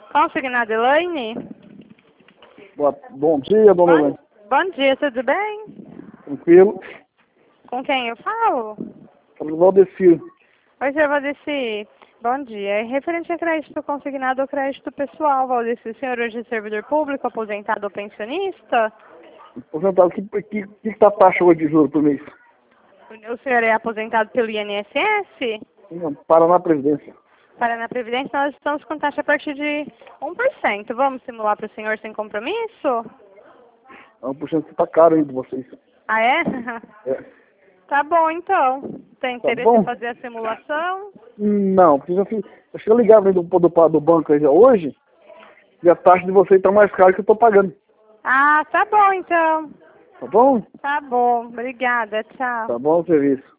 Consignado Elaine? Bom dia, dona Elaine. Bom dia, tudo bem? Tranquilo. Com quem eu falo? Fala, Valdecir. Oi, seu Valdeci. Bom dia. É referente a crédito consignado ou crédito pessoal, Valdeci. O senhor hoje é servidor público, aposentado ou pensionista? Aposentado, que tá a taxa hoje de juros por mês? O senhor é aposentado pelo INSS? Não, Paraná Previdência. Paraná Previdência, nós estamos com taxa a partir de 1%. Vamos simular para o senhor sem compromisso? 1% tá caro ainda vocês. Ah, é? É. Tá bom, então. Tem interesse bom. em fazer a simulação? Não, porque eu cheguei ligado do banco aí hoje e a taxa de vocês tá mais cara que eu tô pagando. Ah, tá bom, então. Tá bom? Tá bom. Obrigada. Tchau. Tá bom o serviço.